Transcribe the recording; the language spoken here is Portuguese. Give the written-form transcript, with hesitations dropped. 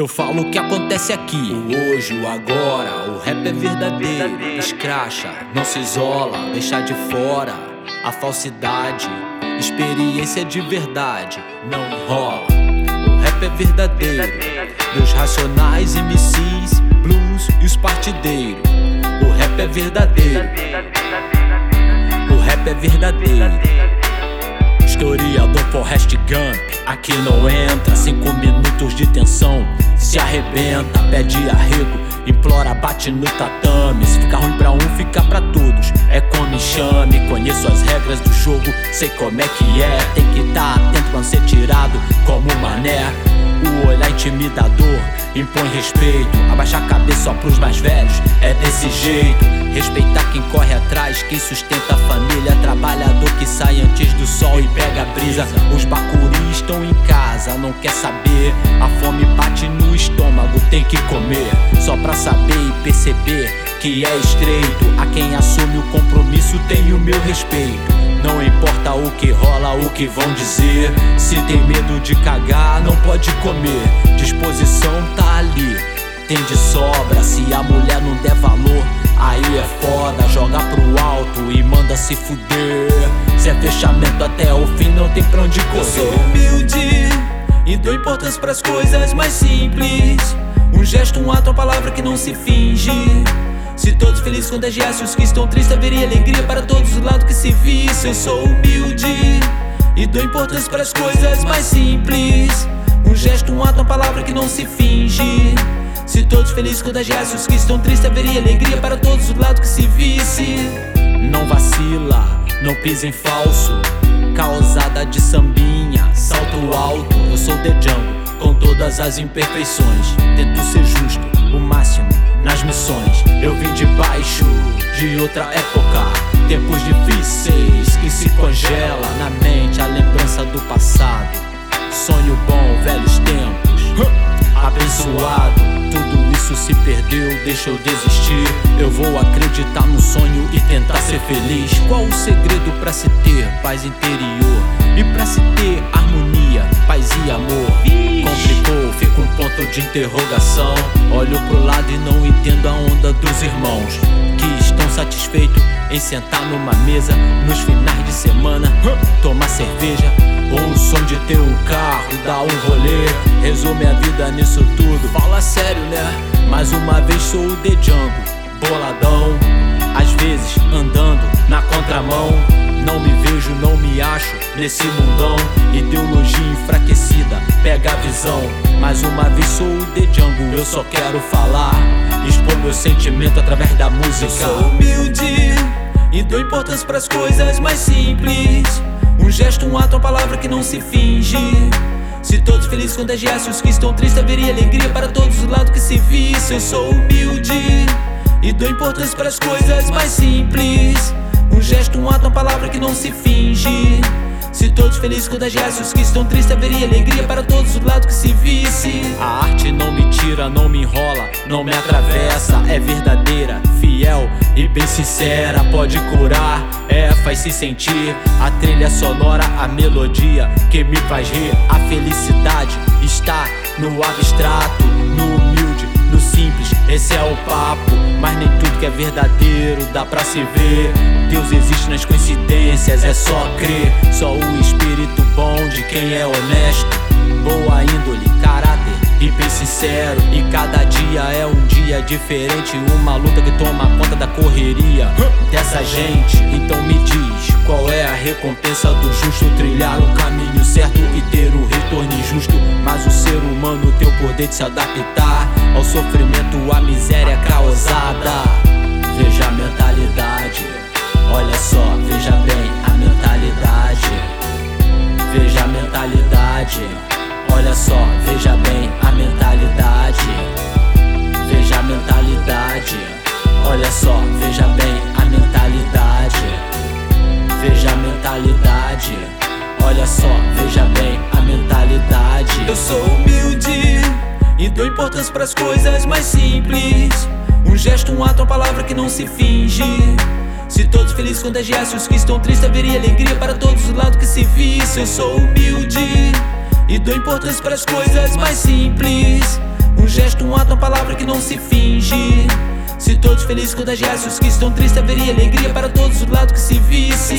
Eu falo o que acontece aqui, o hoje, o agora. O rap é verdadeiro, escracha, não se isola, deixa de fora a falsidade. Experiência de verdade, não enrola. O rap é verdadeiro, dos racionais, MCs, blues e os partideiros. O rap é verdadeiro, o rap é verdadeiro. Historiador Forrest Gump, aqui não entra. 5 minutos de tensão, se arrebenta. Pede arrego, implora, bate no tatame. Se fica ruim pra um, fica pra todos. É como enxame, conheço as regras do jogo, sei como é que é. Tem que tá atento pra não ser tirado como mané. O olhar intimidador impõe respeito. Abaixar a cabeça só pros mais velhos, é desse jeito. Respeitar quem corre atrás, quem sustenta a família. Trabalhador que sai antes do sol e pega a brisa. Os bacuris estão em casa, não quer saber. A fome bate no estômago, tem que comer. Só pra saber e perceber que é estreito. A quem assume o compromisso tem o meu respeito. Não importa o que rola, o que vão dizer. Se tem medo de cagar, não pode comer. Disposição tá ali, tem de sobra. Se a mulher não der valor, aí é foda. Joga pro alto e manda se fuder. Se é fechamento até o fim, não tem pra onde correr. Eu sou humilde e dou importância pras coisas mais simples. Um gesto, um ato, uma palavra que não se finge. Se todos felizes contagiassem os que estão tristes, haveria alegria para todos os lados que se visse. Eu sou humilde e dou importância para as coisas mais simples. Um gesto, um ato, uma palavra que não se finge. Se todos felizes contagiassem os que estão tristes, haveria alegria para todos os lados que se visse. Não vacila, não pisa em falso. Causada de sambinha, salto alto. Eu sou The Django, com todas as imperfeições. Tento ser justo, o máximo nas missões. Eu vim de baixo, de outra época. Tempos difíceis que se congela na mente a lembrança do passado. Sonho bom, velhos tempos, abençoado. Tudo isso se perdeu, deixa eu desistir. Eu vou acreditar no sonho e tentar ser feliz. Qual o segredo pra se ter paz interior? E pra se ter harmonia, paz e amor? Complicou, fica um ponto de interrogação. Olho pro lado e não entendo a onda dos irmãos que estão satisfeitos em sentar numa mesa nos finais de semana, tomar cerveja ou o som de ter um carro, dar um rolê. Resume a vida nisso tudo, fala sério, né? Mais uma vez sou o The Django, boladão. Às vezes andando na contramão. Não me vejo, não me acho nesse mundão. Ideologia enfraquecida, pega a visão. Mais uma vez sou o The Django, eu só quero falar, expor meu sentimento através da música. Eu sou humilde e dou importância pras coisas mais simples. Um gesto, um ato, uma palavra que não se finge. Se todos felizes contagiassem os que estão tristes, haveria alegria para todos os lados que se visse. Eu sou humilde e dou importância pras coisas mais simples. Um gesto, um ato, uma palavra que não se finge. Se todos felizes contagiassem os que estão tristes, haveria alegria para todos os lados que se visse. A arte não me tira, não me enrola, não me atravessa. É verdadeira, fiel e bem sincera. Pode curar, faz se sentir. A trilha sonora, a melodia que me faz rir. A felicidade está no abstrato, no humilde, no simples, esse é o papo. Mas nem tudo que é verdadeiro dá pra se ver. Deus existe nas coincidências, é só crer. Só o espírito bom de quem é honesto. Boa índole, caráter e bem sincero. E cada dia é um dia diferente. Uma luta que toma conta da correria dessa gente. Então me diz, qual é a recompensa do justo? Trilhar o caminho certo e ter o retorno injusto. Mas o ser humano tem o poder de se adaptar ao sofrimento, à miséria causada. Veja a mentalidade, olha só, veja bem a mentalidade. Veja a mentalidade, olha só, veja bem a mentalidade. Veja a mentalidade, olha só, veja bem a mentalidade. Veja a mentalidade, olha só, veja bem a mentalidade. Eu sou humilde e dou importância pras coisas mais simples. Um gesto, um ato, uma palavra que não se finge. Se todos felizes contagiassem os que estão tristes, haveria alegria para todos os lados que se visse. Eu sou humilde e dou importância pras coisas mais simples. um ato, uma palavra que não se finge. Se todos felizes contagiassem os que estão tristes, haveria alegria para todos os lados que se visse.